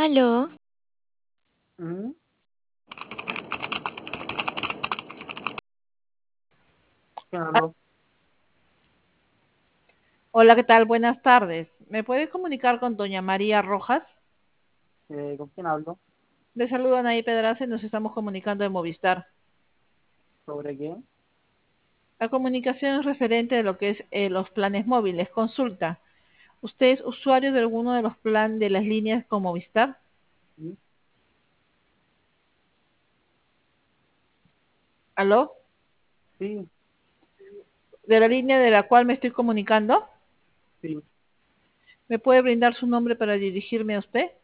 Aló, Mm, ¿Quién habló? Hola, ¿qué tal? Buenas tardes. ¿Me puede comunicar con doña María Rojas? ¿Con quién hablo? Le saludan ahí Pedraza y nos estamos comunicando de Movistar. ¿Sobre qué? La comunicación es referente de lo que es los planes móviles. Consulta. ¿Usted es usuario de alguno de los planes de las líneas con Movistar? Mm, ¿Aló? Sí, ¿De la línea de la cual me estoy comunicando? sí. ¿Me puede brindar su nombre para dirigirme a usted?